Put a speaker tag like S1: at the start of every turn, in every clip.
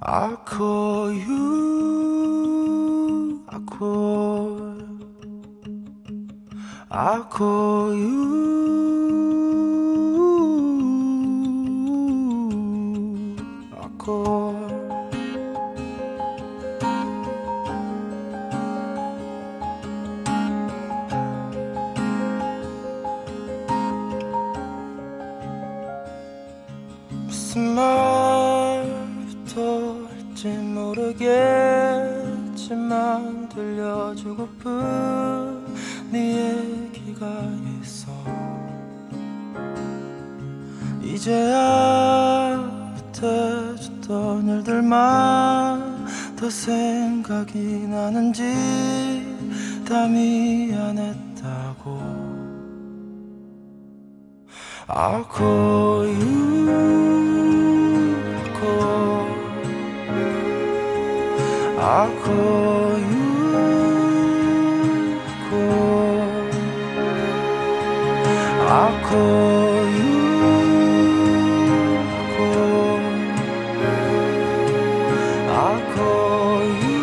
S1: I call you, I call you, I call. 무슨 말부터 할지 모르겠지만 들려주고픈 네 얘기가 있어. 이제야 못해줬던 일들만 더 생각이 나는지 다 미안했다고. I'll call you, I'll call you, I'll call you, I'll call you.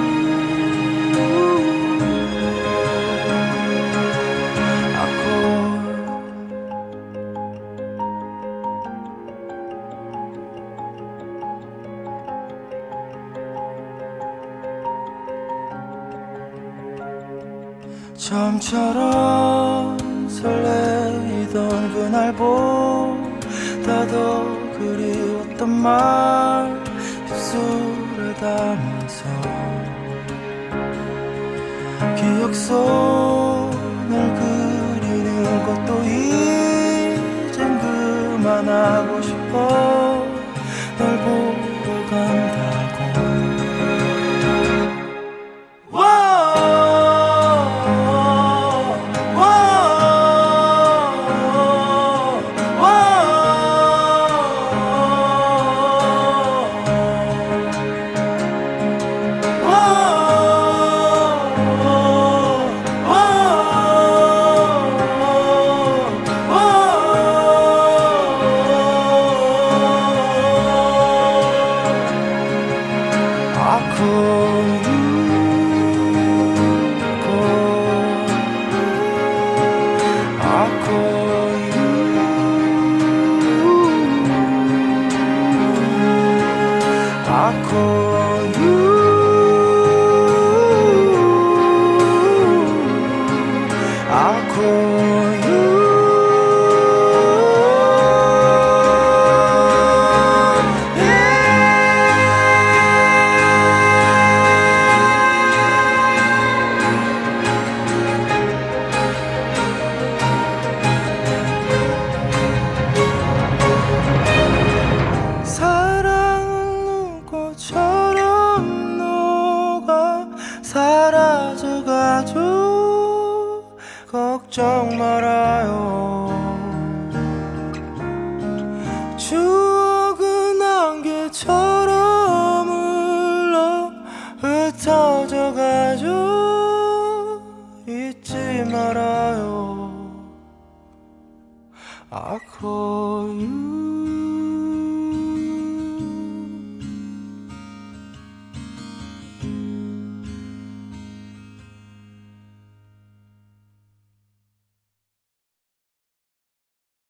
S1: 처음처럼 설레이던 그날보다 더 그리웠던 말 입술에 담아서 기억 손을 그리는 것도 이젠 그만하고 싶어. 널 보러 간다고. 사라져가죠. 걱정 말아요. 추억은 안개처럼 흘러 흩어져가죠. 잊지 말아요. I call you.